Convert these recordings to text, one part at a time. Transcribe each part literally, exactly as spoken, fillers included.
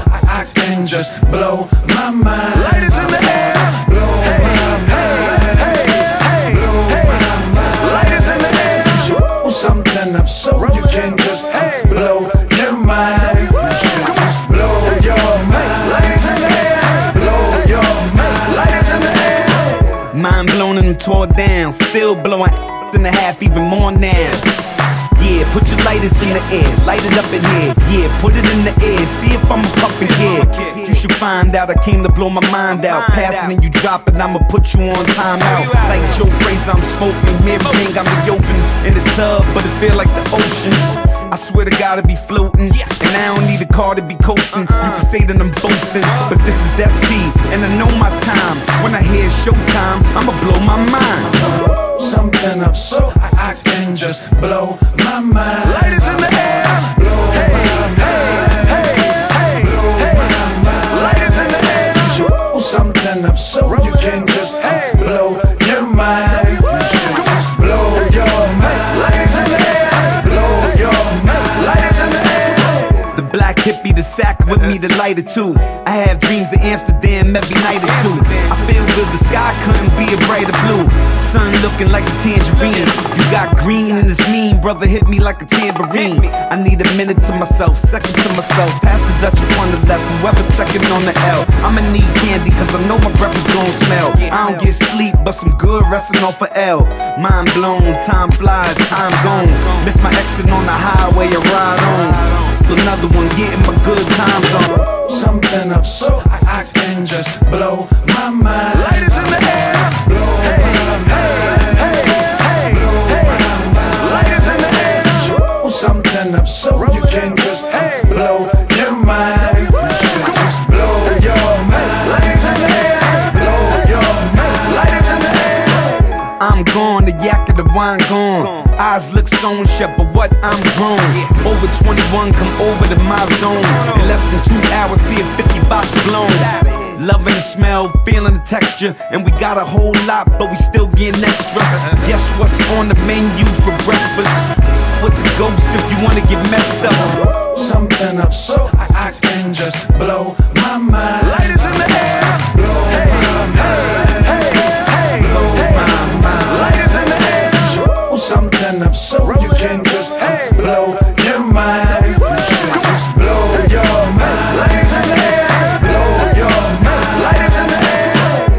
I, I can just blow my mind. Lighters in the air. Blow Hey, my mind. hey, hey, Blow hey. my mind. Lighters in the air. Roll something up so you can just um, blow your mind. You should just blow your mind. Lighters in the air. Blow your mind. Lighters in the air. Mind blown and tore down, still blowing in the half even more now. Yeah, put your lighters in the air, light it up in here. Yeah, put it in the air, see if I'm a puffin' kid. You should find out I came to blow my mind out. Passing and you drop it, I'ma put you on timeout. Like Joe Frazier, I'm smoking, mid-ring, I'm the open in the tub, but it feel like the ocean. I swear to God, I be floating, and I don't need a car to be coasting. You can say that I'm boasting, but this is S P, and I know my time. When I hear showtime, I'ma blow my mind. Something up so I, I can just blow my mind. Lighters in the air. Blow Hey, my mind. hey, hey, Blow hey. my mind. Lighters in the air. Roll something up so you can just um, blow your mind. You should just blow your mind. Lighters in the air. Blow your mind. Lighters in the air. The black hippie, the sack with me, the lighter too. I have dreams of Amsterdam every night or two. I feel good, the sky couldn't be a brighter blue. Sun looking like a tangerine. You got green and it's mean, brother hit me like a tambourine. I need a minute to myself, second to myself. Pass the Dutch upon the left, whoever's second on the L. I'ma need candy cause I know my breath is gon' smell. I don't get sleep, but some good resting off a L. Mind blown, time flies, time gone. Miss my exit on the highway, I ride on. Another one getting my good times on. Something up so I, I can just blow my mind. Lighters in the air. Blow Hey, my mind. hey, hey, Blow hey. my mind. Lighters in the air. Roll something up so you can just um, blow your mind. You should just blow your mind. Lighters in the air. Blow your mind. Lighters in the air. I'm gone, the yak of the wine gone. Eyes look so shut, but what I'm grown. Over twenty-one, come over to my zone. In less than two hours, see a fifty box blown. Loving the smell, feeling the texture, and we got a whole lot, but we still getting extra. Guess what's on the menu for breakfast? With the ghosts if you wanna get messed up. Something up so I, I can just blow my mind. Lighters in the air. Blow Hey, my mind. hey, hey, Blow hey. my mind. Lighters in the air. Roll something up so you can just um, blow your mind. You should just blow your mind. Lighters in the air. Blow your mind. Lighters in the air.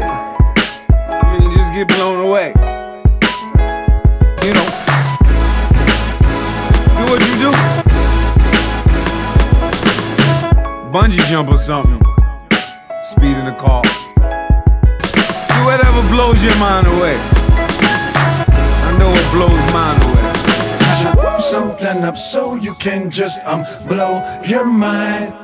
I mean, just get blown away. You know, do what you do. Bungee jump or something. Speed in the car. Do whatever blows your mind away. I know it blows mine away. Roll something up so you can just um blow your mind.